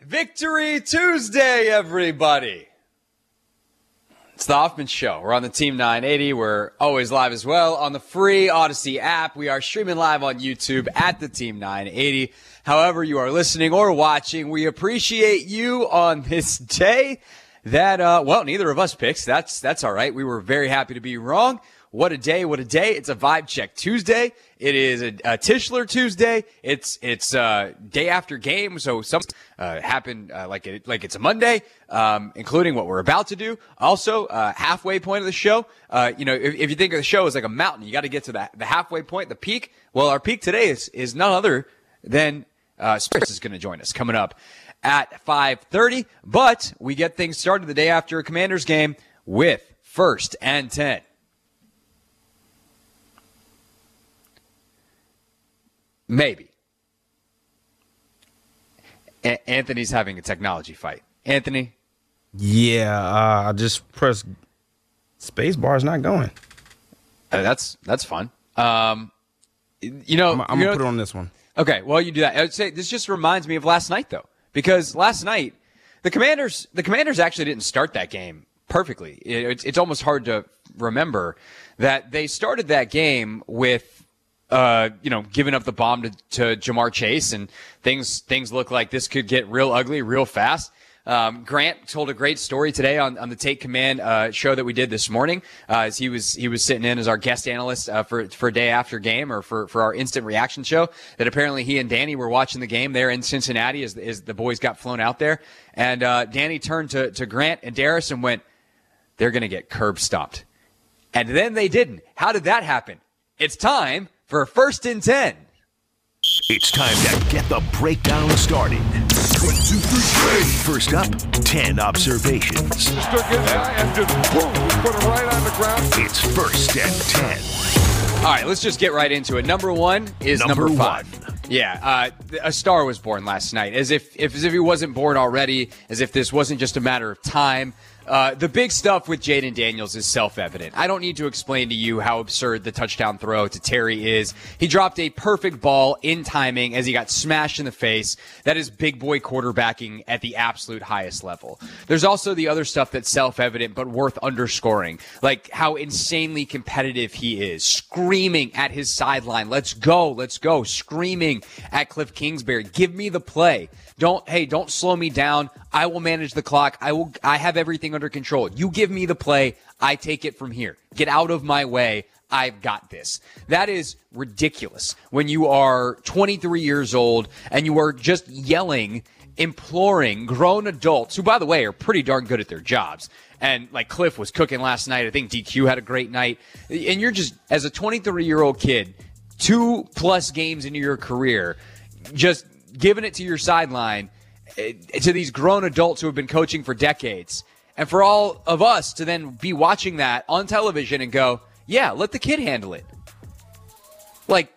Victory Tuesday, everybody. It's the Hoffman Show. We're on the Team 980. We're always live as well on the free Odyssey app. We are streaming live on YouTube at the Team 980. However you are listening or watching, we appreciate you on this day that, neither of us picks. That's all right. We were very happy to be wrong. What a day, what a day. It's a Vibe Check Tuesday. It is a Tischler Tuesday. It's day after game, so something happened like it's a Monday, including what we're about to do. Also, halfway point of the show. If you think of the show as like a mountain, you got to get to the halfway point, the peak. Well, our peak today is none other than Spirits is going to join us coming up at 5:30. But we get things started the day after a Commanders game with First and 10. Maybe. Anthony's having a technology fight. Anthony? Yeah, I just pressed space bar. It's not going. That's fun. I'm going to put it on this one. Okay, well, you do that. I would say this just reminds me of last night, though. Because last night, the Commanders actually didn't start that game perfectly. It's almost hard to remember that they started that game with giving up the bomb to Jamar Chase, and things look like this could get real ugly real fast. Grant told a great story today on the Take Command show that we did this morning, as he was sitting in as our guest analyst for day after game, or for our instant reaction show, that apparently he and Danny were watching the game there in Cincinnati as the boys got flown out there. And Danny turned to Grant and Darius and went, "They're going to get curb stomped." And then they didn't. How did that happen? It's time for First and 10. It's time to get the breakdown started. 1, 2, 3, First up, 10 observations. And just boom, put it right on the ground. It's First and 10. All right, let's just get right into it. Number one is number 5. Yeah, a star was born last night, as if he wasn't born already, as if this wasn't just a matter of time. The big stuff with Jayden Daniels is self-evident. I don't need to explain to you how absurd the touchdown throw to Terry is. He dropped a perfect ball in timing as he got smashed in the face. That is big boy quarterbacking at the absolute highest level. There's also the other stuff that's self-evident but worth underscoring, like how insanely competitive he is, screaming at his sideline, let's go, screaming at Cliff Kingsbury, give me the play. Don't slow me down. I will manage the clock. I have everything under control. You give me the play. I take it from here. Get out of my way. I've got this. That is ridiculous when you are 23 years old and you are just yelling, imploring grown adults, who, by the way, are pretty darn good at their jobs. And like Cliff was cooking last night. I think DQ had a great night. And you're just, as a 23-year-old kid, 2+ games into your career, just giving it to your sideline to these grown adults who have been coaching for decades. And for all of us to then be watching that on television and go, yeah, let the kid handle it. Like,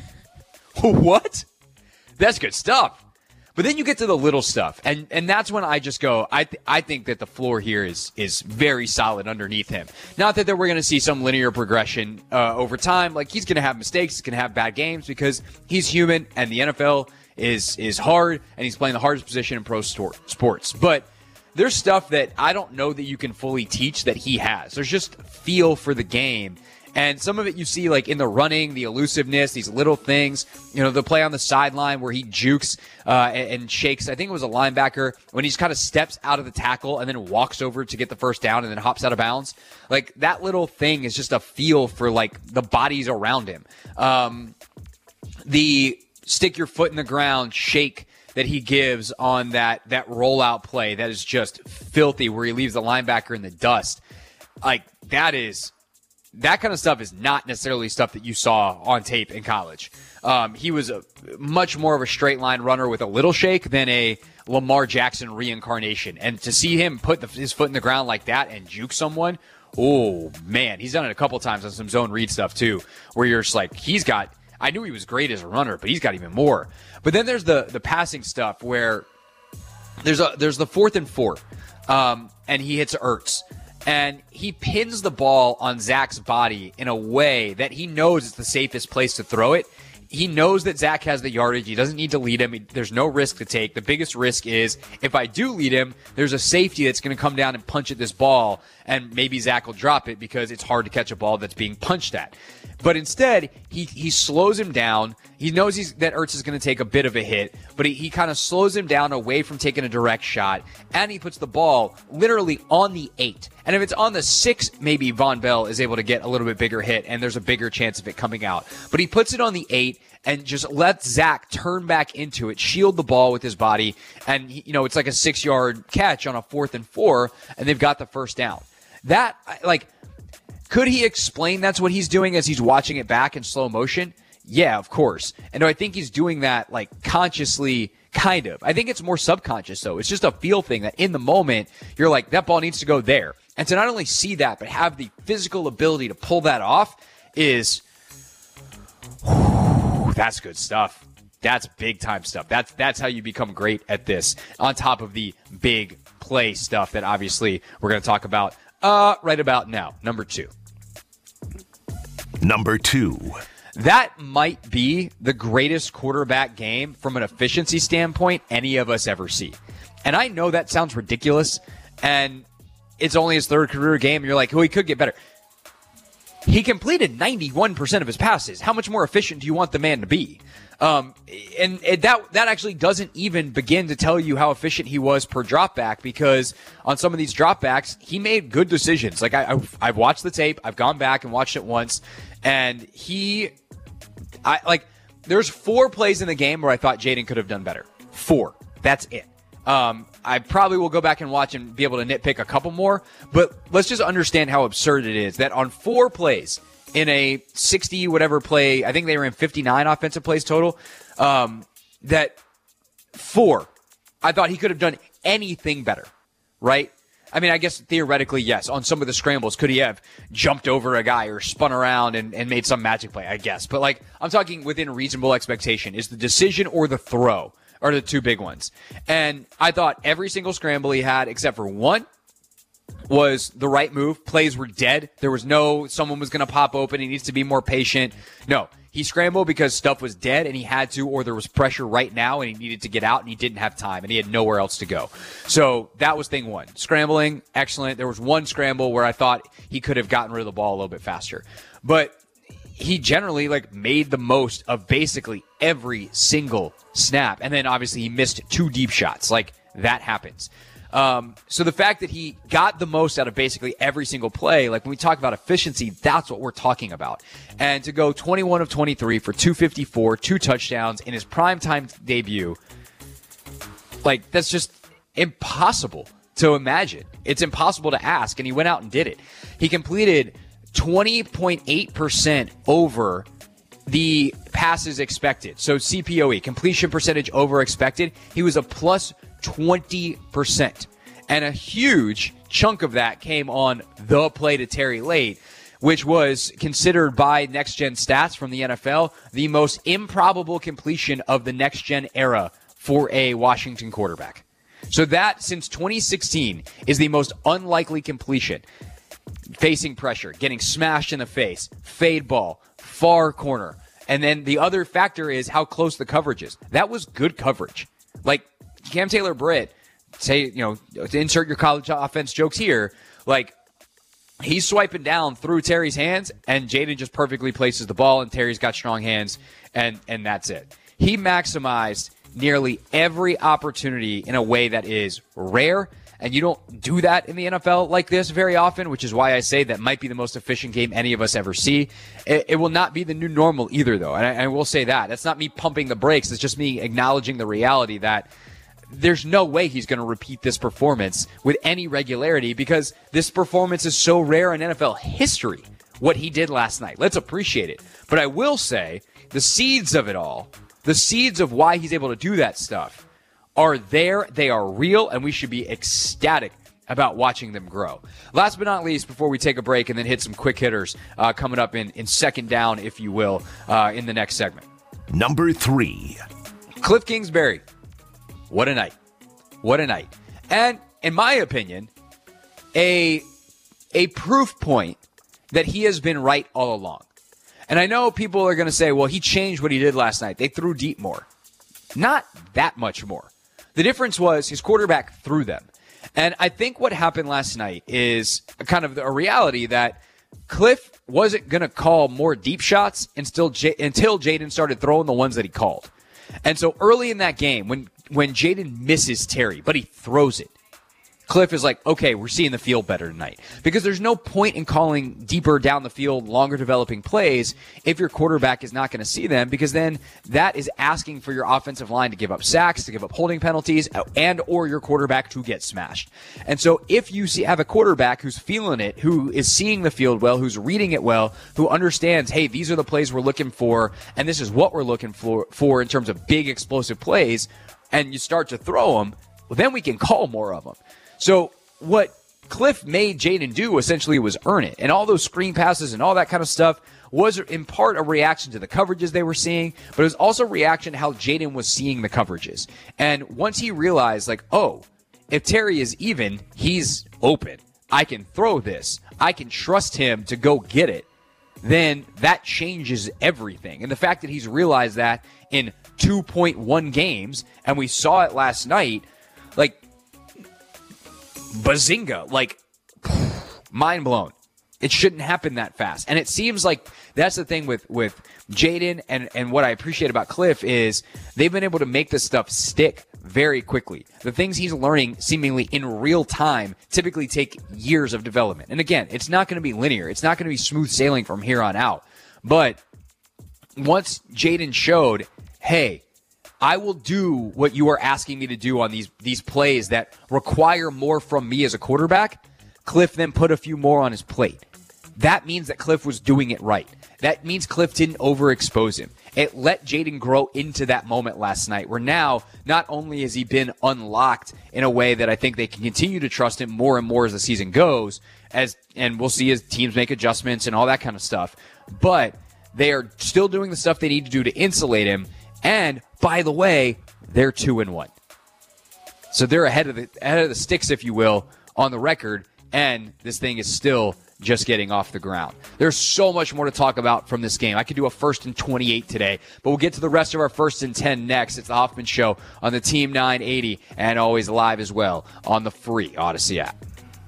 what? That's good stuff. But then you get to the little stuff, and that's when I just go, I think that the floor here is very solid underneath him. Not that we're going to see some linear progression over time. Like, he's going to have mistakes, he's going to have bad games, because he's human, and the NFL is hard, and he's playing the hardest position in pro sports. But there's stuff that I don't know that you can fully teach that he has. There's just feel for the game. And some of it you see like in the running, the elusiveness, these little things. The play on the sideline where he jukes and shakes. I think it was a linebacker when he just kind of steps out of the tackle and then walks over to get the first down and then hops out of bounds. Like, that little thing is just a feel for like the bodies around him. The stick your foot in the ground shake that he gives on that rollout play that is just filthy, where he leaves the linebacker in the dust. Like, that kind of stuff is not necessarily stuff that you saw on tape in college. He was much more of a straight line runner with a little shake than a Lamar Jackson reincarnation. And to see him put his foot in the ground like that and juke someone, oh man, he's done it a couple times on some zone read stuff too, where you're just like, I knew he was great as a runner, but he's got even more. But then there's the passing stuff where there's the 4th and 4, and he hits Ertz. And he pins the ball on Zach's body in a way that he knows is the safest place to throw it. he knows that Zach has the yardage. He doesn't need to lead him. There's no risk to take. The biggest risk is if I do lead him, there's a safety that's going to come down and punch at this ball, and maybe Zach will drop it because it's hard to catch a ball that's being punched at. But instead, he slows him down. He knows that Ertz is going to take a bit of a hit, but he kind of slows him down away from taking a direct shot, and he puts the ball literally on the 8. And if it's on the 6, maybe Von Bell is able to get a little bit bigger hit, and there's a bigger chance of it coming out. But he puts it on the 8 and just lets Zach turn back into it, shield the ball with his body, and it's like a 6-yard catch on a 4th and 4, and they've got the first down. That, could he explain that's what he's doing as he's watching it back in slow motion? Yeah, of course. And I think he's doing that consciously, kind of. I think it's more subconscious though. It's just a feel thing that in the moment you're like, that ball needs to go there. And to not only see that, but have the physical ability to pull that off is, that's good stuff. That's big time stuff. That's how you become great at this. On top of the big play stuff that obviously we're going to talk about right about now. Number 2. That might be the greatest quarterback game from an efficiency standpoint any of us ever see. And I know that sounds ridiculous, and it's only his 3rd career game, and you're like, oh, he could get better. He completed 91% of his passes. How much more efficient do you want the man to be? And that actually doesn't even begin to tell you how efficient he was per dropback, because on some of these dropbacks, he made good decisions. I've watched the tape. I've gone back and watched it once, and there's 4 plays in the game where I thought Jayden could have done better. 4. That's it. I probably will go back and watch and be able to nitpick a couple more, but let's just understand how absurd it is that on 4 plays in a 60 whatever play, I think they were in 59 offensive plays total, that 4, I thought he could have done anything better, right? I mean, I guess theoretically, yes. On some of the scrambles, could he have jumped over a guy or spun around and made some magic play? I guess. But I'm talking within reasonable expectation. Is the decision or the throw are the 2 big ones. And I thought every single scramble he had, except for one, was the right move. Plays were dead. There was no someone was going to pop open. He needs to be more patient. No. He scrambled because stuff was dead and he had to, or there was pressure right now and he needed to get out and he didn't have time and he had nowhere else to go. So that was thing 1. Scrambling, excellent. There was one scramble where I thought he could have gotten rid of the ball a little bit faster. But he generally made the most of basically every single snap. And then obviously he missed 2 deep shots. That happens. So the fact that he got the most out of basically every single play, when we talk about efficiency, that's what we're talking about. And to go 21 of 23 for 254, 2 touchdowns in his primetime debut, that's just impossible to imagine. It's impossible to ask, and he went out and did it. He completed 20.8% over the passes expected. So CPOE, completion percentage over expected, he was a plus 20%. And a huge chunk of that came on the play to Terry late, which was considered by Next Gen Stats from the NFL the most improbable completion of the Next Gen era for a Washington quarterback. So that, since 2016, is the most unlikely completion. Facing pressure, getting smashed in the face, fade ball, far corner. And then the other factor is how close the coverage is. That was good coverage. Cam Taylor-Britt, say, to insert your college offense jokes here, he's swiping down through Terry's hands, and Jayden just perfectly places the ball, and Terry's got strong hands, and that's it. He maximized nearly every opportunity in a way that is rare, and you don't do that in the NFL like this very often, which is why I say that might be the most efficient game any of us ever see. It will not be the new normal either, though, and I will say that. That's not me pumping the brakes. It's just me acknowledging the reality that there's no way he's going to repeat this performance with any regularity because this performance is so rare in NFL history, what he did last night. Let's appreciate it. But I will say the seeds of it all, the seeds of why he's able to do that stuff are there. They are real, and we should be ecstatic about watching them grow. Last but not least, before we take a break and then hit some quick hitters coming up in second down, if you will, in the next segment. Number 3. Cliff Kingsbury. What a night. What a night. And in my opinion, a proof point that he has been right all along. And I know people are going to say, well, he changed what he did last night. They threw deep more. Not that much more. The difference was his quarterback threw them. And I think what happened last night is kind of a reality that Cliff wasn't going to call more deep shots until Jayden started throwing the ones that he called. And so early in that game, when Jayden misses Terry, but he throws it, Cliff is like, okay, we're seeing the field better tonight. Because there's no point in calling deeper down the field, longer developing plays if your quarterback is not going to see them, because then that is asking for your offensive line to give up sacks, to give up holding penalties, and or your quarterback to get smashed. And so if you have a quarterback who's feeling it, who is seeing the field well, who's reading it well, who understands, hey, these are the plays we're looking for, and this is what we're looking for in terms of big explosive plays, and you start to throw them, well, then we can call more of them. So what Cliff made Jayden do essentially was earn it. And all those screen passes and all that kind of stuff was in part a reaction to the coverages they were seeing, but it was also a reaction to how Jayden was seeing the coverages. And once he realized, like, oh, if Terry is even, he's open. I can throw this. I can trust him to go get it. Then that changes everything. And the fact that he's realized that in 2.1 games, and we saw it last night, like, bazinga, like, mind blown. It shouldn't happen that fast. And it seems like that's the thing with Jayden and what I appreciate about Cliff is they've been able to make this stuff stick very quickly. The things he's learning seemingly in real time typically take years of development. And again, it's not going to be linear. It's not going to be smooth sailing from here on out. But once Jayden showed, hey, I will do what you are asking me to do on these plays that require more from me as a quarterback, Cliff then put a few more on his plate. That means that Cliff was doing it right. That means Cliff didn't overexpose him. It let Jayden grow into that moment last night, where now not only has he been unlocked in a way that I think they can continue to trust him more and more as the season goes, and we'll see as teams make adjustments and all that kind of stuff, but they are still doing the stuff they need to do to insulate him. And by the way, they're 2-1. So they're ahead of the sticks, if you will, on the record, and this thing is still just getting off the ground. There's so much more to talk about from this game. I could do a 1st and 28 today, but we'll get to the rest of our 1st and 10 next. It's the Hoffman Show on the Team 980 and always live as well on the free Odyssey app.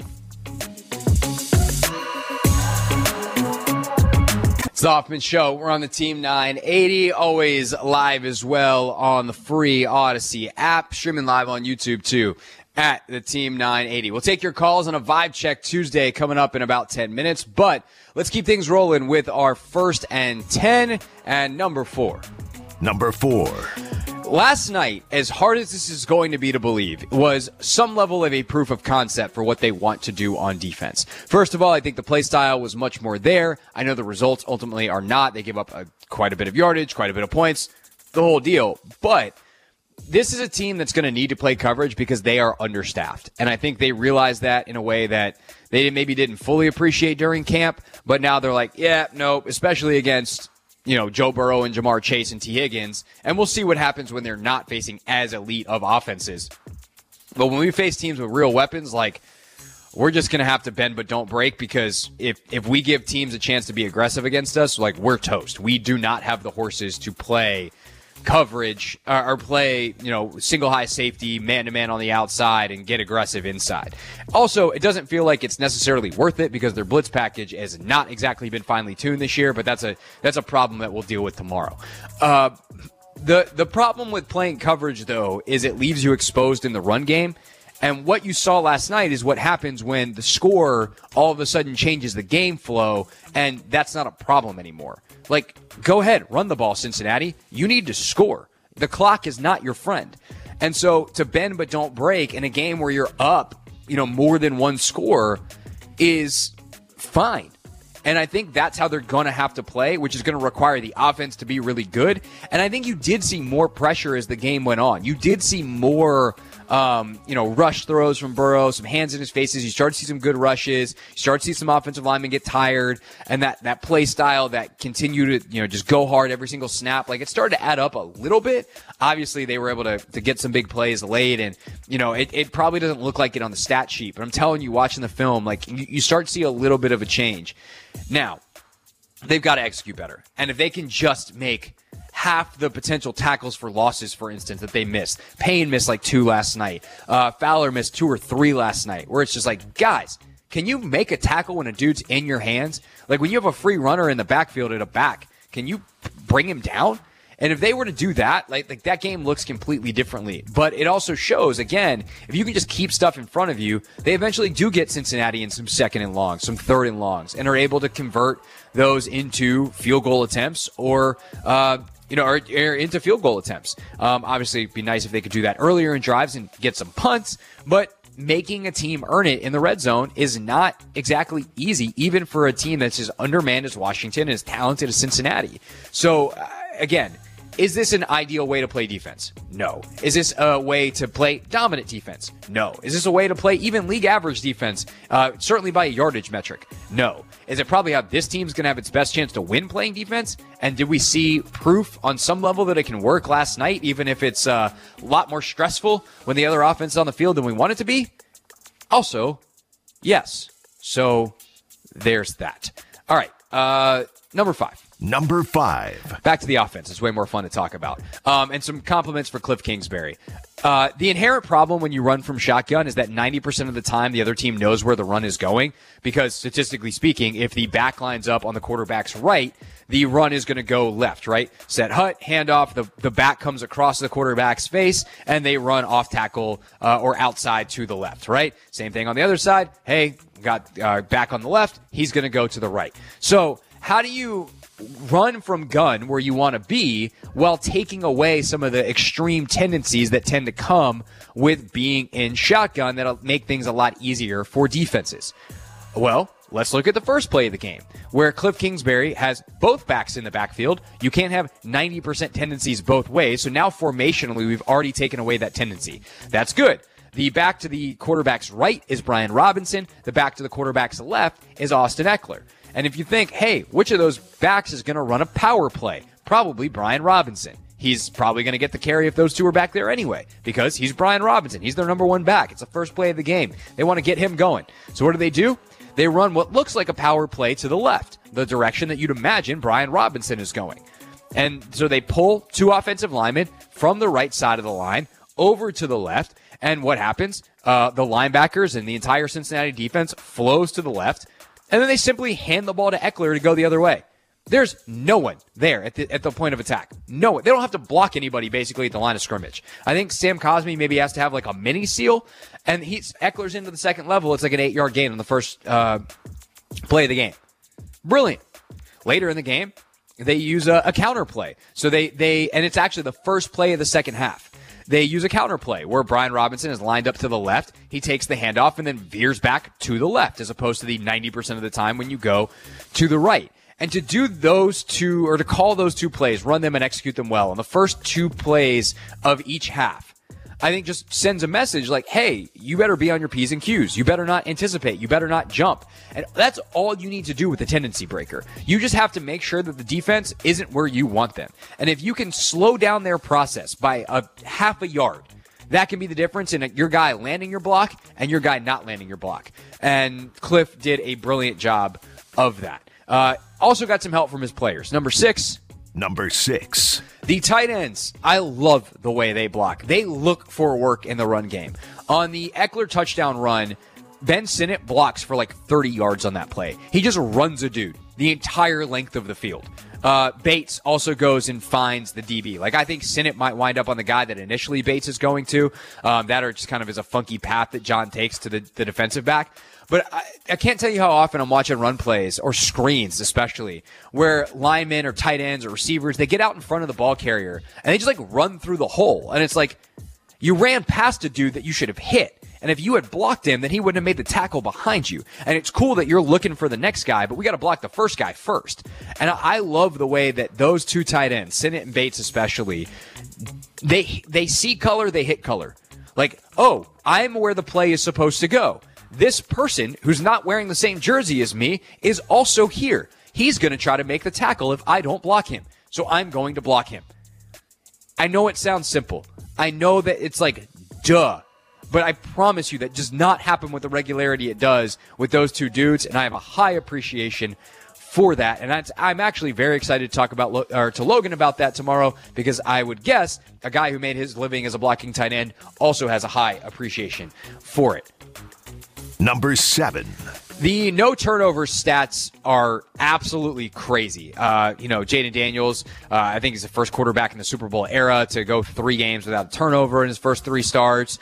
It's the Hoffman Show. We're on the Team 980, always live as well on the free Odyssey app, streaming live on YouTube too at the Team 980. We'll take your calls on a Vibe Check Tuesday coming up in about 10 minutes, but let's keep things rolling with our 1st and 10 and number 4. Number 4. Last night, as hard as this is going to be to believe, was some level of a proof of concept for what they want to do on defense. First of all, I think the play style was much more there. I know the results ultimately are not. They give up quite a bit of yardage, quite a bit of points, the whole deal. But this is a team that's going to need to play coverage because they are understaffed. And I think they realize that in a way that they maybe didn't fully appreciate during camp. But now they're like, yeah, no, especially against Joe Burrow and Jamar Chase and T. Higgins. And we'll see what happens when they're not facing as elite of offenses. But when we face teams with real weapons, like, we're just going to have to bend but don't break, because if we give teams a chance to be aggressive against us, like, we're toast. We do not have the horses to play coverage or play, single high safety, man-to-man on the outside and get aggressive inside. Also, it doesn't feel like it's necessarily worth it because their blitz package has not exactly been finely tuned this year, but that's a problem that we'll deal with tomorrow. The problem with playing coverage, though, is it leaves you exposed in the run game. And what you saw last night is what happens when the score all of a sudden changes the game flow, and that's not a problem anymore. Like, go ahead, run the ball, Cincinnati. You need to score. The clock is not your friend. And so to bend but don't break in a game where you're up, more than one score is fine. And I think that's how they're going to have to play, which is going to require the offense to be really good. And I think you did see more pressure as the game went on. You did see more rush throws from Burrow, some hands in his faces. You start to see some good rushes. You start to see some offensive linemen get tired, and that play style that continued to, just go hard every single snap. Like, it started to add up a little bit. Obviously, they were able to get some big plays late, and, it probably doesn't look like it on the stat sheet, but I'm telling you, watching the film, like, you start to see a little bit of a change. Now, they've got to execute better. And if they can just make half the potential tackles for losses, for instance, that they missed. Payne missed like 2 last night. Fowler missed 2 or 3 last night, where it's just like, guys, can you make a tackle when a dude's in your hands? Like when you have a free runner in the backfield at a back, can you bring him down? And if they were to do that, like that game looks completely differently. But it also shows, again, if you can just keep stuff in front of you, they eventually do get Cincinnati in some 2nd and longs, some 3rd and longs, and are able to convert those into field goal attempts or into field goal attempts. Obviously, it'd be nice if they could do that earlier in drives and get some punts, but making a team earn it in the red zone is not exactly easy, even for a team that's as undermanned as Washington and as talented as Cincinnati. So, again, is this an ideal way to play defense? No. Is this a way to play dominant defense? No. Is this a way to play even league average defense, certainly by a yardage metric? No. Is it probably how this team's going to have its best chance to win playing defense? And did we see proof on some level that it can work last night, even if it's a lot more stressful when the other offense is on the field than we want it to be? Also, yes. So there's that. All right. Number 5. Number 5. Back to the offense. It's way more fun to talk about. And some compliments for Cliff Kingsbury. The inherent problem when you run from shotgun is that 90% of the time the other team knows where the run is going, because statistically speaking, if the back lines up on the quarterback's right, the run is going to go left, right? Set hut, handoff, the back comes across the quarterback's face, and they run off tackle or outside to the left, right? Same thing on the other side. Hey, got back on the left, he's going to go to the right. So how do you run from gun where you want to be while taking away some of the extreme tendencies that tend to come with being in shotgun that'll make things a lot easier for defenses? Well, let's look at the first play of the game, where Cliff Kingsbury has both backs in the backfield. You can't have 90% tendencies both ways, so now formationally we've already taken away that tendency. That's good. The back to the quarterback's right is Brian Robinson. The back to the quarterback's left is Austin Ekeler. And if you think, hey, which of those backs is going to run a power play? Probably Brian Robinson. He's probably going to get the carry if those two are back there anyway, because he's Brian Robinson. He's their number 1 back. It's the first play of the game. They want to get him going. So what do? They run what looks like a power play to the left, the direction that you'd imagine Brian Robinson is going. And so they pull 2 offensive linemen from the right side of the line over to the left. And what happens? The linebackers and the entire Cincinnati defense flows to the left. And then they simply hand the ball to Ekeler to go the other way. There's no one there at the point of attack. No one. They don't have to block anybody basically at the line of scrimmage. I think Sam Cosmi maybe has to have like a mini seal, and Eckler's into the second level. It's like an 8-yard gain on the first play of the game. Brilliant. Later in the game, they use a counter play. So and it's actually the first play of the second half. They use a counter play where Brian Robinson is lined up to the left. He takes the handoff and then veers back to the left, as opposed to the 90% of the time when you go to the right. And to do those two, or to call those 2 plays, run them and execute them well on the first 2 plays of each half, I think just sends a message like, hey, you better be on your P's and Q's. You better not anticipate. You better not jump. And that's all you need to do with the tendency breaker. You just have to make sure that the defense isn't where you want them. And if you can slow down their process by a half a yard, that can be the difference in your guy landing your block and your guy not landing your block. And Cliff did a brilliant job of that. Also got some help from his players. Number 6. The tight ends. I love the way they block. They look for work in the run game. On the Ekeler touchdown run, Ben Sinnott blocks for like 30 yards on that play. He just runs a dude the entire length of the field. Bates also goes and finds the DB. Like, I think Sinnott might wind up on the guy that initially Bates is going to. That or just kind of is a funky path that John takes to the defensive back. But I can't tell you how often I'm watching run plays, or screens especially, where linemen or tight ends or receivers, they get out in front of the ball carrier and they just like run through the hole. And it's like, you ran past a dude that you should have hit. And if you had blocked him, then he wouldn't have made the tackle behind you. And it's cool that you're looking for the next guy, but we got to block the first guy first. And I love the way that those 2 tight ends, Sinnott and Bates especially, they see color, they hit color. Like, oh, I'm where the play is supposed to go. This person who's not wearing the same jersey as me is also here. He's going to try to make the tackle if I don't block him. So I'm going to block him. I know it sounds simple. I know that it's like, duh. But I promise you that does not happen with the regularity it does with those 2 dudes. And I have a high appreciation for that. And I'm actually very excited to talk about to Logan about that tomorrow, because I would guess a guy who made his living as a blocking tight end also has a high appreciation for it. Number 7. The no turnover stats are absolutely crazy. Jaden Daniels, I think he's the first quarterback in the Super Bowl era to go 3 games without a turnover in his first 3 starts.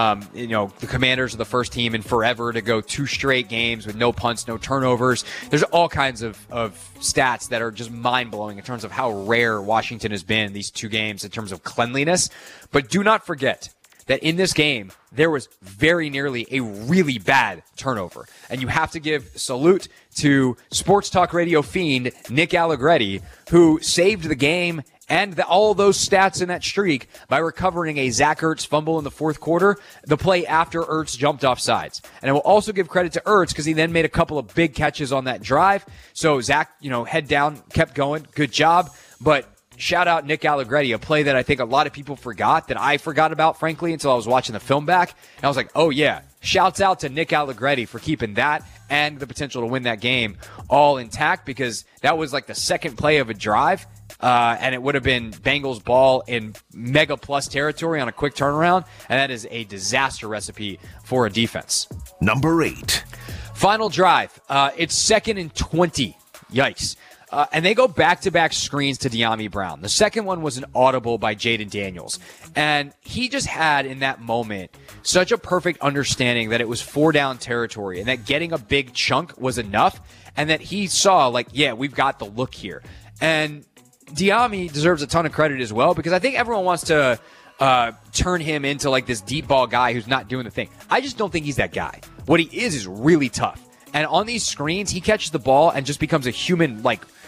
The Commanders are the first team in forever to go 2 straight games with no punts, no turnovers. There's all kinds of stats that are just mind-blowing in terms of how rare Washington has been in these 2 games in terms of cleanliness. But do not forget that in this game, there was very nearly a really bad turnover. And you have to give salute to Sports Talk Radio fiend Nick Allegretti, who saved the game and all those stats in that streak by recovering a Zach Ertz fumble in the fourth quarter, the play after Ertz jumped off sides. And I will also give credit to Ertz because he then made a couple of big catches on that drive. So Zach, head down, kept going. Good job. But shout out Nick Allegretti, a play that I think a lot of people forgot, that I forgot about, frankly, until I was watching the film back. And I was like, oh, yeah. Shouts out to Nick Allegretti for keeping that and the potential to win that game all intact, because that was like the second play of a drive, and it would have been Bengals ball in mega plus territory on a quick turnaround, and that is a disaster recipe for a defense. Number 8. Final drive. It's 2nd and 20. Yikes. And they go back-to-back screens to Dyami Brown. The second one was an audible by Jaden Daniels. And he just had, in that moment, such a perfect understanding that it was 4-down territory and that getting a big chunk was enough, and that he saw, we've got the look here. And Dyami deserves a ton of credit as well, because I think everyone wants to turn him into this deep ball guy who's not doing the thing. I just don't think he's that guy. What he is really tough. And on these screens, he catches the ball and just becomes a human,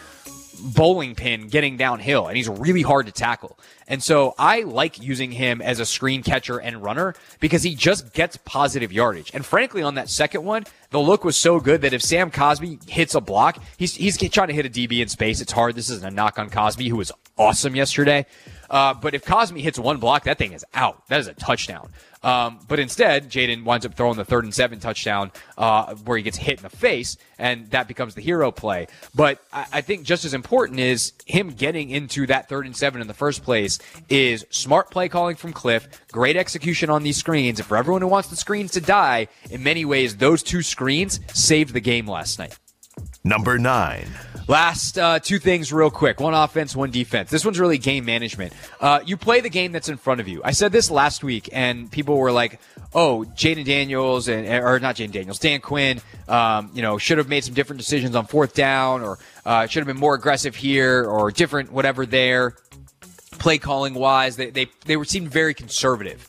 bowling pin getting downhill, and he's really hard to tackle. And so I like using him as a screen catcher and runner because he just gets positive yardage. And frankly, on that second one, the look was so good that if Sam Cosmi hits a block, he's trying to hit a DB in space. It's hard. This isn't a knock on Cosmi, who was awesome yesterday. But if Cosmi hits one block, that thing is out. That is a touchdown. But instead, Jaden winds up throwing the 3rd and 7 touchdown where he gets hit in the face, and that becomes the hero play. But I think just as important is him getting into that 3rd and 7 in the first place is smart play calling from Cliff, great execution on these screens. And for everyone who wants the screens to die, in many ways, those 2 screens saved the game last night. Number 9. Last 2 things real quick. One offense, one defense. This one's really game management. You play the game that's in front of you. I said this last week, and people were like, oh, Jaden Daniels, or not Jaden Daniels, Dan Quinn, should have made some different decisions on 4th down, or should have been more aggressive here, or different whatever there. Play calling wise, they seemed very conservative.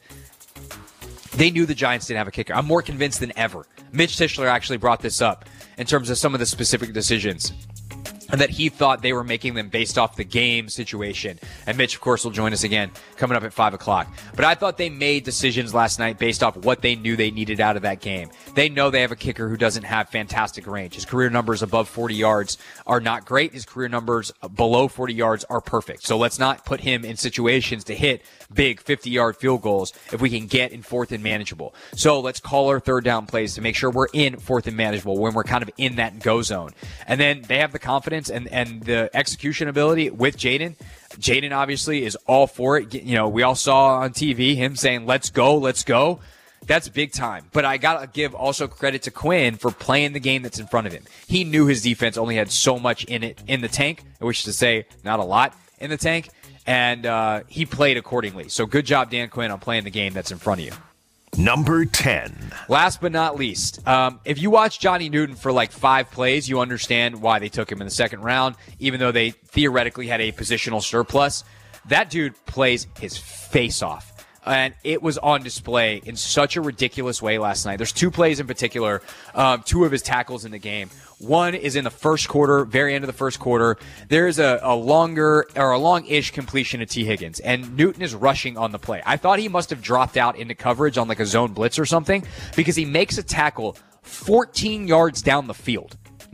They knew the Giants didn't have a kicker. I'm more convinced than ever. Mitch Tischler actually brought this up in terms of some of the specific decisions, and that he thought they were making them based off the game situation. And Mitch, of course, will join us again coming up at 5 o'clock. But I thought they made decisions last night based off what they knew they needed out of that game. They know they have a kicker who doesn't have fantastic range. His career numbers above 40 yards are not great. His career numbers below 40 yards are perfect. So let's not put him in situations to hit big 50-yard field goals if we can get in 4th and manageable. So let's call our 3rd down plays to make sure we're in 4th and manageable when we're kind of in that go zone. And then they have the confidence and the execution ability with Jaden. Jaden obviously is all for it. We all saw on TV him saying, let's go, let's go. That's big time. But I got to give also credit to Quinn for playing the game that's in front of him. He knew his defense only had so much in it in the tank, which is to say not a lot in the tank, and he played accordingly. So good job, Dan Quinn, on playing the game that's in front of you. Number 10. Last but not least, if you watch Johnny Newton for 5 plays, you understand why they took him in the 2nd round, even though they theoretically had a positional surplus. That dude plays his face off. And it was on display in such a ridiculous way last night. There's 2 plays in particular, 2 of his tackles in the game. One is in the first quarter, very end of the first quarter. There's a long-ish completion to T. Higgins, and Newton is rushing on the play. I thought he must have dropped out into coverage on a zone blitz or something, because he makes a tackle 14 yards down the field. No,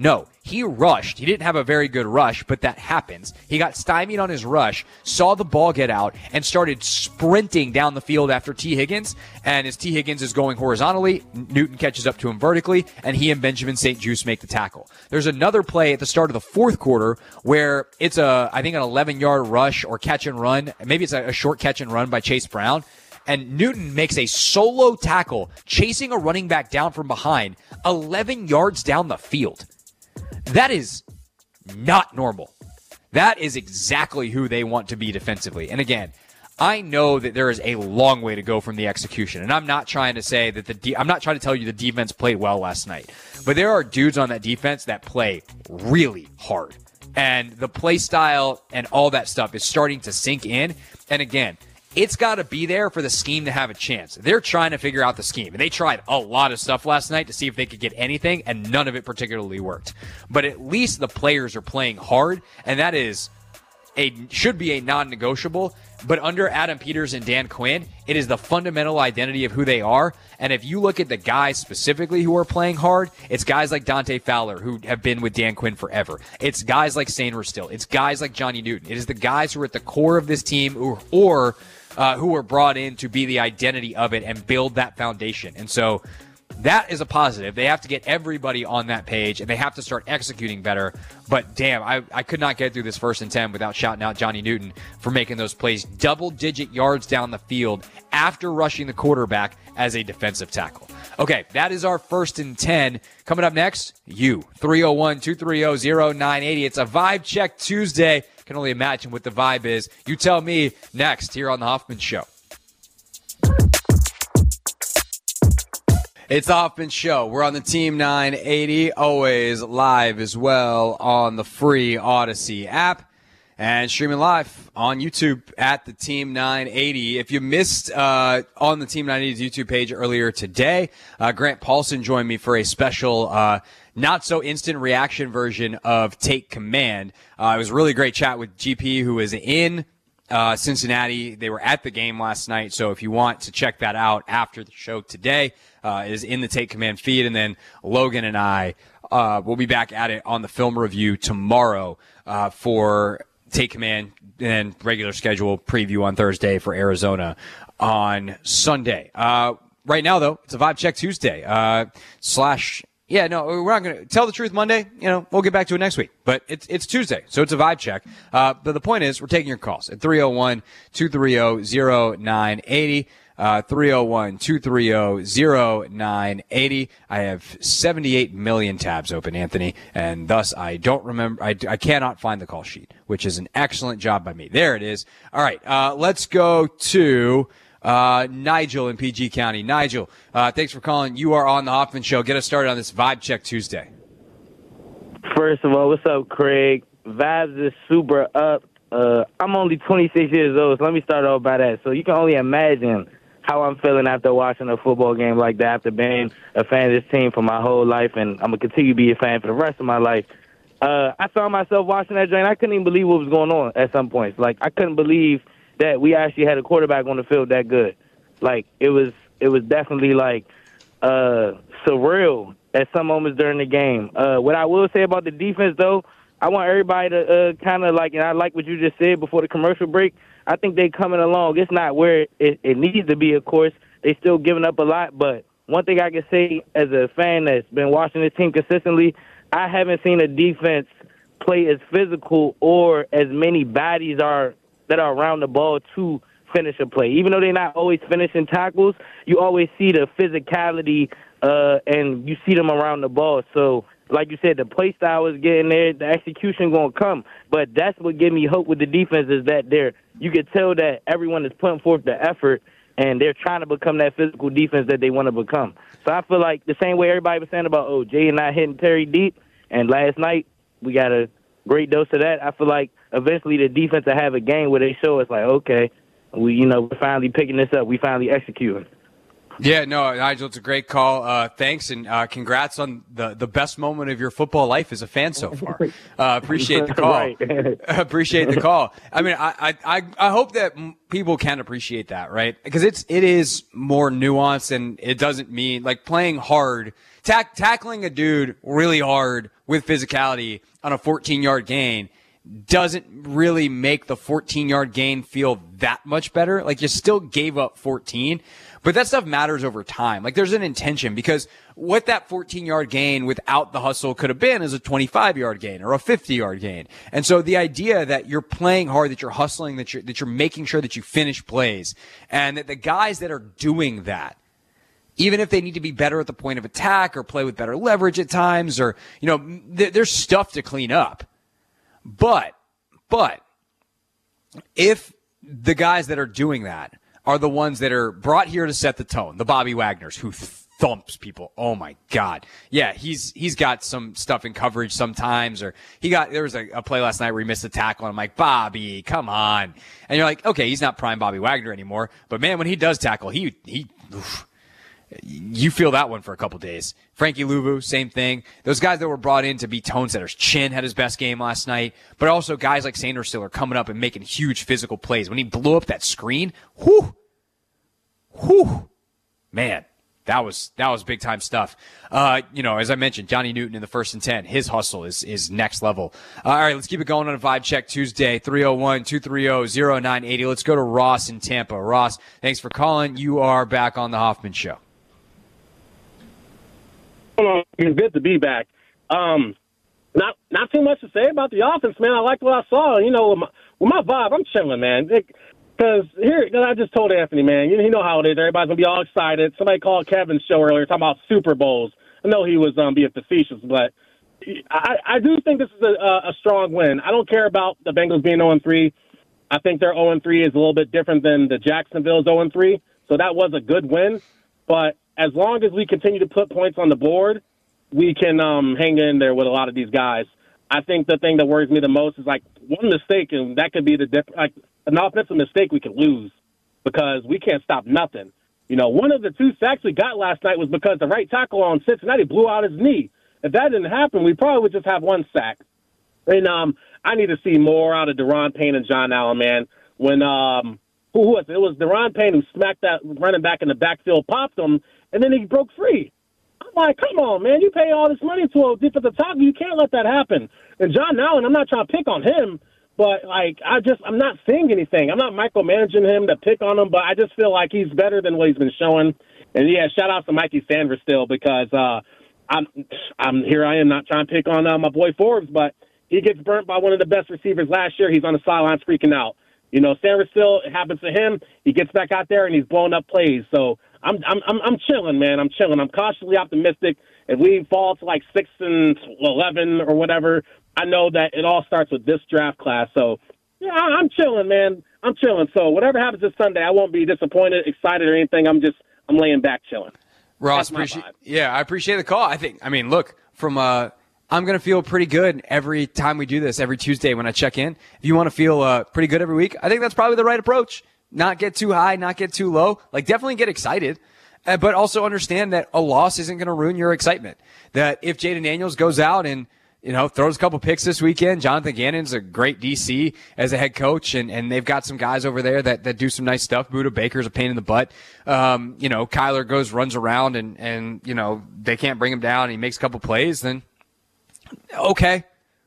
He rushed. He didn't have a very good rush, but that happens. He got stymied on his rush, saw the ball get out, and started sprinting down the field after T. Higgins. And as T. Higgins is going horizontally, Newton catches up to him vertically, and he and Benjamin St-Juste make the tackle. There's another play at the start of the fourth quarter where it's I think an 11-yard rush or catch and run. Maybe it's a short catch and run by Chase Brown. And Newton makes a solo tackle, chasing a running back down from behind, 11 yards down the field. That is not normal. That is exactly who they want to be defensively. And again, I know that there is a long way to go from the execution. And I'm not trying to say that I'm not trying to tell you the defense played well last night. But there are dudes on that defense that play really hard. And the play style and all that stuff is starting to sink in. And again, it's got to be there for the scheme to have a chance. They're trying to figure out the scheme. And they tried a lot of stuff last night to see if they could get anything, and none of it particularly worked. But at least the players are playing hard, and that should be a non-negotiable. But under Adam Peters and Dan Quinn, it is the fundamental identity of who they are. And if you look at the guys specifically who are playing hard, it's guys like Dante Fowler, who have been with Dan Quinn forever. It's guys like Sainer Still. It's guys like Johnny Newton. It is the guys who are at the core of this team or who were brought in to be the identity of it and build that foundation. And so that is a positive. They have to get everybody on that page, and they have to start executing better. But damn, I could not get through this 1st and 10 without shouting out Johnny Newton for making those plays, double-digit yards down the field after rushing the quarterback as a defensive tackle. Okay, that is our 1st and 10. Coming up next, 301-230-0980. It's a Vibe Check Tuesday. Can only imagine what the vibe is. You tell me next here on The Hoffman Show. It's the Hoffman Show. We're on the Team 980, always live as well on the free Odyssey app and streaming live on YouTube at the Team 980. If you missed on the Team 980's YouTube page earlier today, Grant Paulson joined me for a special not so instant reaction version of Take Command. It was a really great chat with GP, who is in Cincinnati. They were at the game last night, so if you want to check that out after the show today, it is in the Take Command feed. And then Logan and I will be back at it on the film review tomorrow for Take Command, and regular schedule preview on Thursday for Arizona on Sunday. Right now, though, it's a Vibe Check Tuesday. Yeah, no, we're not going to tell the truth Monday. We'll get back to it next week. But it's Tuesday, so it's a vibe check. But the point is, we're taking your calls at 301-230-0980. 301-230-0980. I have 78 million tabs open, Anthony, and thus I don't remember. I cannot find the call sheet, which is an excellent job by me. There it is. All right, let's go to Nigel in PG County. Nigel, thanks for calling. You are on the Hoffman Show. Get us started on this Vibe Check Tuesday. First of all, what's up, Craig? Vibes is super up. I'm only 26 years old, so let me start off by that. So you can only imagine how I'm feeling after watching a football game like that, after being a fan of this team for my whole life, and I'm going to continue to be a fan for the rest of my life. I found myself watching that joint. I couldn't even believe what was going on at some points. Like, I couldn't believe that we actually had a quarterback on the field that good. Like, it was definitely, like, surreal at some moments during the game. What I will say about the defense, though, I want everybody to kind of, like, and I like what you just said before the commercial break, I think they coming along. It's not where it needs to be, of course. They still giving up a lot, but one thing I can say as a fan that's been watching this team consistently, I haven't seen a defense play as physical or as many bodies that are around the ball to finish a play. Even though they're not always finishing tackles, you always see the physicality and you see them around the ball. So, like you said, the play style is getting there. The execution going to come. But that's what gives me hope with the defense is that you can tell that everyone is putting forth the effort and they're trying to become that physical defense that they want to become. So I feel like the same way everybody was saying about, Jay not hitting Terry deep, and last night we got a great dose of that. I feel like eventually the defense will have a game where they show us like, okay, we're finally picking this up. We finally executing. Yeah, no, Nigel, it's a great call. Thanks, and congrats on the best moment of your football life as a fan so far. Appreciate the call. Right. Appreciate the call. I mean, I hope that people can appreciate that, right? Because it is more nuanced, and it doesn't mean like playing hard, tackling a dude really hard with physicality on a 14-yard gain doesn't really make the 14-yard gain feel that much better. Like, you still gave up 14, but that stuff matters over time. Like, there's an intention, because what that 14-yard gain without the hustle could have been is a 25-yard gain or a 50-yard gain. And so the idea that you're playing hard, that you're hustling, that you're making sure that you finish plays, and that the guys that are doing that, even if they need to be better at the point of attack or play with better leverage at times, or, there's stuff to clean up. But if the guys that are doing that are the ones that are brought here to set the tone, the Bobby Wagners who thumps people. Oh my God. Yeah, he's got some stuff in coverage sometimes, or there was a play last night where he missed a tackle, and I'm like, Bobby, come on. And you're like, okay, he's not prime Bobby Wagner anymore, but man, when he does tackle, you feel that one for a couple days. Frankie Louvu, same thing. Those guys that were brought in to be tone setters. Chin had his best game last night, but also guys like Sanders still are coming up and making huge physical plays. When he blew up that screen, man, that was big time stuff. As I mentioned, Johnny Newton in the 1st and 10, his hustle is next level. All right, let's keep it going on a Vibe Check Tuesday, 301-230-0980. Let's go to Ross in Tampa. Ross, thanks for calling. You are back on the Hoffman Show. It's good to be back. Not too much to say about the offense, man. I liked what I saw. With my vibe, I'm chilling, man. Because I just told Anthony, man, you know how it is. Everybody's going to be all excited. Somebody called Kevin's show earlier talking about Super Bowls. I know he was being facetious, but I do think this is a strong win. I don't care about the Bengals being 0-3. I think their 0-3 is a little bit different than the Jacksonville's 0-3. So that was a good win. But as long as we continue to put points on the board, we can hang in there with a lot of these guys. I think the thing that worries me the most is like one mistake, and that could be an offensive mistake we could lose because we can't stop nothing. One of the 2 sacks we got last night was because the right tackle on Cincinnati blew out his knee. If that didn't happen, we probably would just have 1 sack. And I need to see more out of Daron Payne and John Allen, man. When who was it? It was Daron Payne who smacked that running back in the backfield, popped him, and then he broke free. I'm like, come on, man. You pay all this money to a defensive tackle. You can't let that happen. And John Allen, I'm not trying to pick on him, but, I'm not seeing anything. I'm not micromanaging him to pick on him, but I just feel like he's better than what he's been showing. And, yeah, shout out to Mikey Sanders still because I'm here I am not trying to pick on my boy Forbes, but he gets burnt by one of the best receivers last year. He's on the sidelines freaking out. Sanders still, it happens to him. He gets back out there, and he's blowing up plays. So I'm chilling, man. I'm chilling. I'm cautiously optimistic. If we fall to 6-11 or whatever, I know that it all starts with this draft class. So, yeah, I'm chilling, man. I'm chilling. So whatever happens this Sunday, I won't be disappointed, excited, or anything. I'm laying back chilling. Ross, I appreciate the call. Look, I'm going to feel pretty good every time we do this, every Tuesday when I check in. If you want to feel pretty good every week, I think that's probably the right approach. Not get too high, not get too low. Definitely get excited, but also understand that a loss isn't going to ruin your excitement. That if Jaden Daniels goes out and, throws a couple picks this weekend, Jonathan Gannon's a great DC as a head coach, and they've got some guys over there that do some nice stuff. Buda Baker's a pain in the butt. Kyler runs around and they can't bring him down and he makes a couple plays, then okay.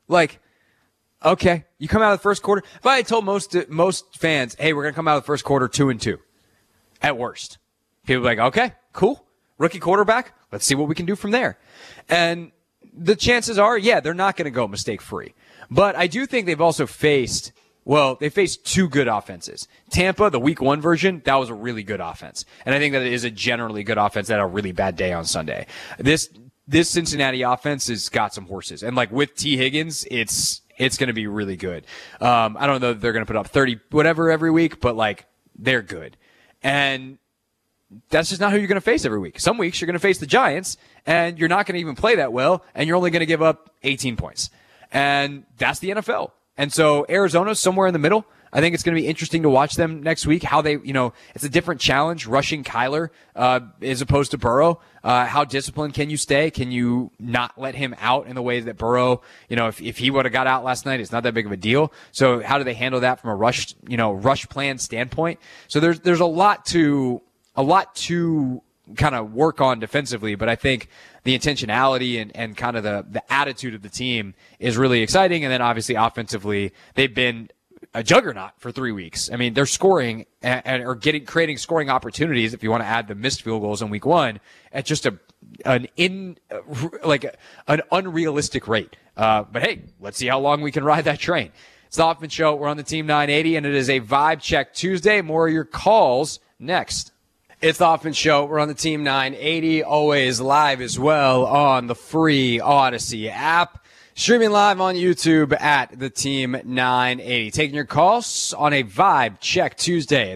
Okay, you come out of the first quarter. If I had told most fans, hey, we're going to come out of the first quarter 2-2 at worst, people would be like, okay, cool. Rookie quarterback, let's see what we can do from there. And the chances are, yeah, they're not going to go mistake-free. But I do think they've also faced 2 good offenses. Tampa, the week 1 version, that was a really good offense. And I think that it is a generally good offense that had a really bad day on Sunday. This Cincinnati offense has got some horses. And with T. Higgins, it's going to be really good. I don't know that they're going to put up 30 whatever every week, but they're good. And that's just not who you're going to face every week. Some weeks you're going to face the Giants and you're not going to even play that well and you're only going to give up 18 points. And that's the NFL. And so Arizona's somewhere in the middle. I think it's going to be interesting to watch them next week, how they, it's a different challenge rushing Kyler as opposed to Burrow. How disciplined can you stay? Can you not let him out in the way that Burrow, if he would have got out last night, it's not that big of a deal. So how do they handle that from a rush plan standpoint? So there's a lot to kind of work on defensively, but I think the intentionality and kind of the attitude of the team is really exciting. And then obviously offensively, they've been a juggernaut for 3 weeks. I mean, they're scoring and creating scoring opportunities, if you want to add the missed field goals in week 1, at just an unrealistic rate. But hey, let's see how long we can ride that train. It's the Hoffman Show. We're on the Team 980, and it is a Vibe Check Tuesday. More of your calls next. It's the Hoffman Show. We're on the Team 980, always live as well on the free Odyssey app. Streaming live on YouTube at the Team 980. Taking your calls on a Vibe Check Tuesday at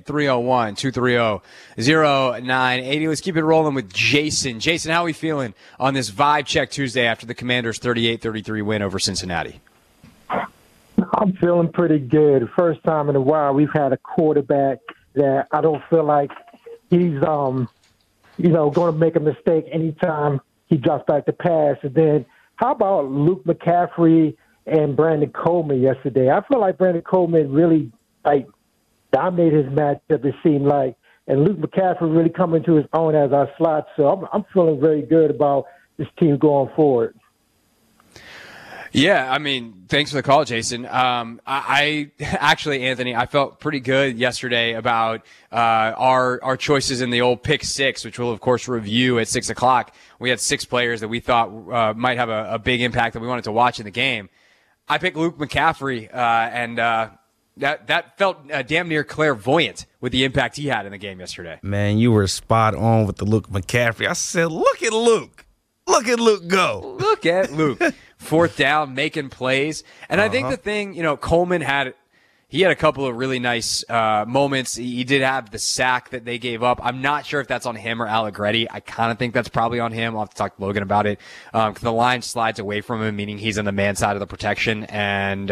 301-230-0980. Let's keep it rolling with Jason. Jason, how are we feeling on this Vibe Check Tuesday after the Commanders' 38-33 win over Cincinnati? I'm feeling pretty good. First time in a while we've had a quarterback that I don't feel like he's, going to make a mistake anytime he drops back to pass. And then how about Luke McCaffrey and Brandon Coleman yesterday? I feel like Brandon Coleman really, dominated his matchup, it seemed like. And Luke McCaffrey really coming to his own as our slot. So I'm feeling very good about this team going forward. Yeah, I mean, thanks for the call, Jason. I actually, Anthony, I felt pretty good yesterday about our choices in the old pick 6, which we'll of course review at 6:00. We had 6 players that we thought might have a big impact that we wanted to watch in the game. I picked Luke McCaffrey, and that felt damn near clairvoyant with the impact he had in the game yesterday. Man, you were spot on with the Luke McCaffrey. I said, look at Luke. Look at Luke go. Look at Luke. 4th down, making plays. And I think the thing, Coleman had a couple of really nice moments. He did have the sack that they gave up. I'm not sure if that's on him or Allegretti. I kind of think that's probably on him. I'll have to talk to Logan about it. Because the line slides away from him, meaning he's on the man side of the protection. And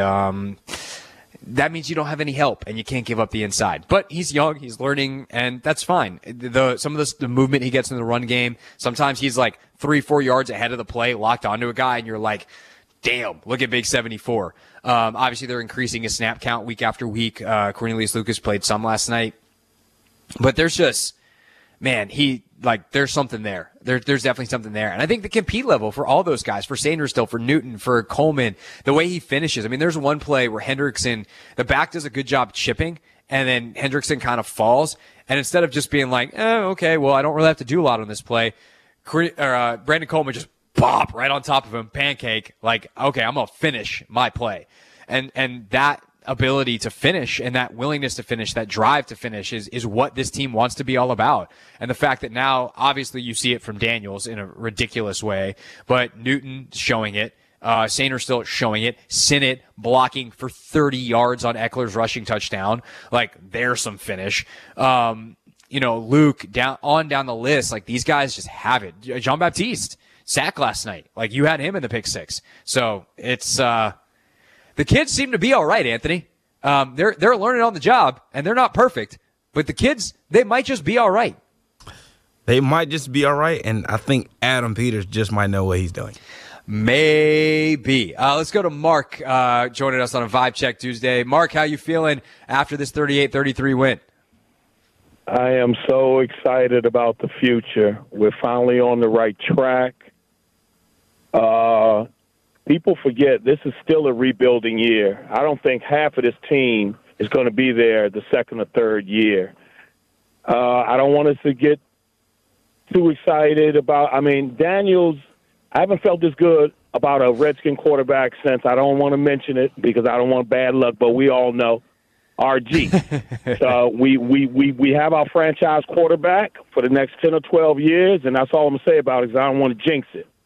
that means you don't have any help and you can't give up the inside. But he's young, he's learning, and that's fine. Some of the movement he gets in the run game, sometimes he's like 3-4 yards ahead of the play, locked onto a guy, and you're like, damn, look at Big 74. Obviously, they're increasing his snap count week after week. Cornelius Lucas played some last night. But there's just, man, there's something there. There's definitely something there. And I think the compete level for all those guys, for Sainristil, for Newton, for Coleman, the way he finishes. I mean, there's one play where Hendrickson, the back does a good job chipping, and then Hendrickson kind of falls. And instead of just being like, okay, well, I don't really have to do a lot on this play, Brandon Coleman just pop right on top of him, pancake, like, okay, I'm going to finish my play. And that ability to finish and that willingness to finish, that drive to finish is what this team wants to be all about. And the fact that now, obviously, you see it from Daniels in a ridiculous way, but Newton showing it, Sainristil showing it, Sinnott blocking for 30 yards on Eckler's rushing touchdown. Like, there's some finish. Luke down the list, like, these guys just have it. Jean Baptiste, sack last night. Like, you had him in the pick 6. So it's, the kids seem to be all right, Anthony. They're learning on the job, and they're not perfect. But the kids, they might just be all right. They might just be all right, and I think Adam Peters just might know what he's doing. Maybe. Let's go to Mark joining us on a Vibe Check Tuesday. Mark, how you feeling after this 38-33 win? I am so excited about the future. We're finally on the right track. People forget this is still a rebuilding year. I don't think half of this team is going to be there the second or third year. I don't want us to get too excited about, Daniels, I haven't felt this good about a Redskin quarterback since, I don't want to mention it because I don't want bad luck, but we all know, RG. So we have our franchise quarterback for the next 10 or 12 years, and that's all I'm going to say about it because I don't want to jinx it.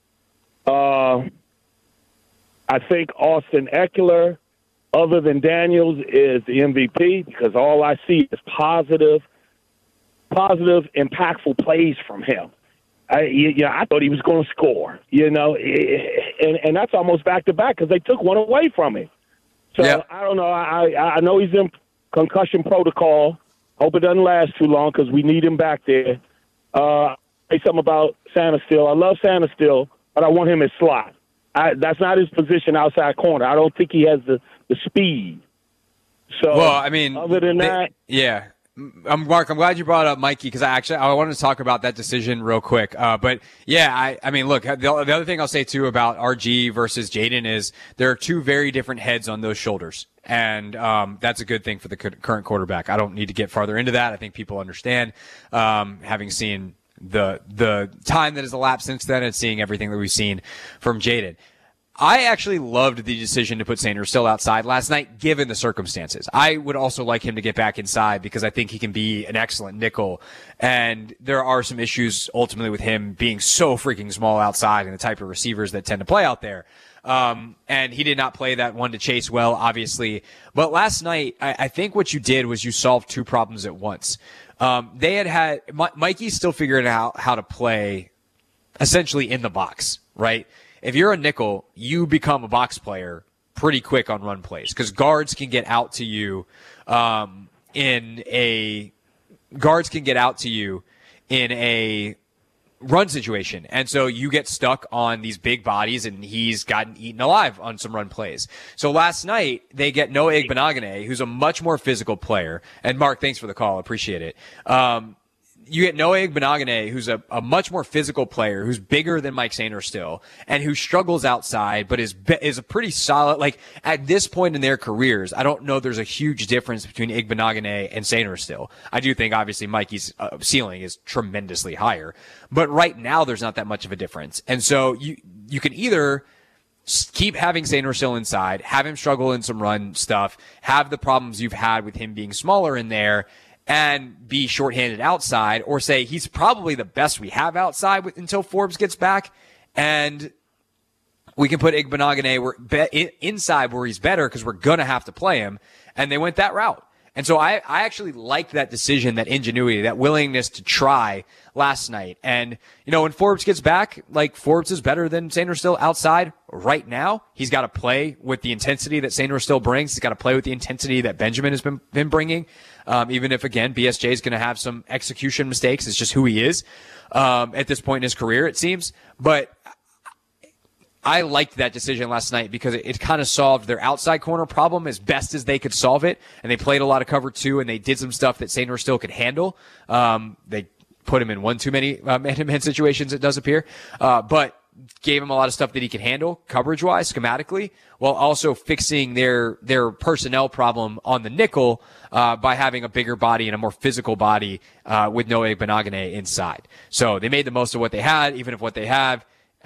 I think Austin Eckler, other than Daniels, is the MVP because all I see is positive, impactful plays from him. I thought he was going to score, and that's almost back-to-back because they took one away from him. So, yeah. I don't know. I know he's concussion protocol. Hope it doesn't last too long because we need him back there. Say something about Sainristil. I love Sainristil, but I want him at slot. That's not his position outside corner. I don't think he has the speed. So, well, I mean, other than that, yeah. Mark, I'm glad you brought up Mikey because I wanted to talk about that decision real quick. But yeah, I mean, look, the other thing I'll say too about RG versus Jaden is there are two very different heads on those shoulders. And that's a good thing for the current quarterback. I don't need to get farther into that. I think people understand, having seen the time that has elapsed since then and seeing everything that we've seen from Jaden. I actually loved the decision to put Sainristil outside last night, given the circumstances. I would also like him to get back inside because I think he can be an excellent nickel. And there are some issues ultimately with him being so freaking small outside and the type of receivers that tend to play out there. And he did not play that one to Chase well, obviously. But last night, I think what you did was you solved two problems at once. Mikey's still figuring out how to play essentially in the box, right? If you're a nickel, you become a box player pretty quick on run plays because guards can get out to you in a run situation. And so you get stuck on these big bodies and he's gotten eaten alive on some run plays. So last night they get Noah Igbenogany, who's a much more physical player. And Mark, thanks for the call. I appreciate it. You get Noah Igbenogany, who's a much more physical player, who's bigger than Mike Sainristil, and who struggles outside, but is a pretty solid. Like at this point in their careers, I don't know there's a huge difference between Igbenogany and Sainristil. I do think obviously Mikey's ceiling is tremendously higher, but right now there's not that much of a difference. And so you can either keep having Sainristil inside, have him struggle in some run stuff, have the problems you've had with him being smaller in there, and be shorthanded outside, or say he's probably the best we have outside until Forbes gets back, and we can put Igbenogany inside where he's better because we're going to have to play him, and they went that route. And so I actually liked that decision, that ingenuity, that willingness to try last night. And, you know, when Forbes gets back, like Forbes is better than Sainristil outside right now. He's got to play with the intensity that Sainristil brings. He's got to play with the intensity that Benjamin has been bringing. Even if, again, BSJ is going to have some execution mistakes. It's just who he is at this point in his career, it seems. But I liked that decision last night because it kind of solved their outside corner problem as best as they could solve it. And they played a lot of cover two, and they did some stuff that Sainristil could handle. They put him in one too many man-to-man situations, it does appear. But gave him a lot of stuff that he could handle coverage-wise, schematically, while also fixing their personnel problem on the nickel by having a bigger body and a more physical body with Noah Igbenogany inside. So they made the most of what they had, even if what they had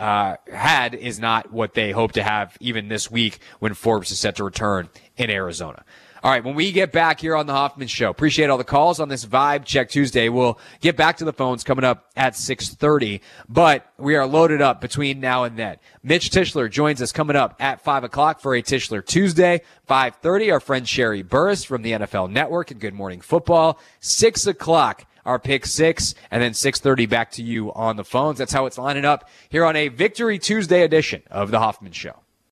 is not what they hope to have even this week when Forbes is set to return in Arizona. All right, when we get back here on the Hoffman Show, appreciate all the calls on this Vibe Check Tuesday. We'll get back to the phones coming up at 6:30, but we are loaded up between now and then. Mitch Tischler joins us coming up at 5 o'clock for a Tischler Tuesday. 5:30, our friend Sherry Burris from the NFL Network and Good Morning Football. 6 o'clock, our Pick Six, and then 6:30 back to you on the phones. That's how it's lining up here on a Victory Tuesday edition of the Hoffman Show.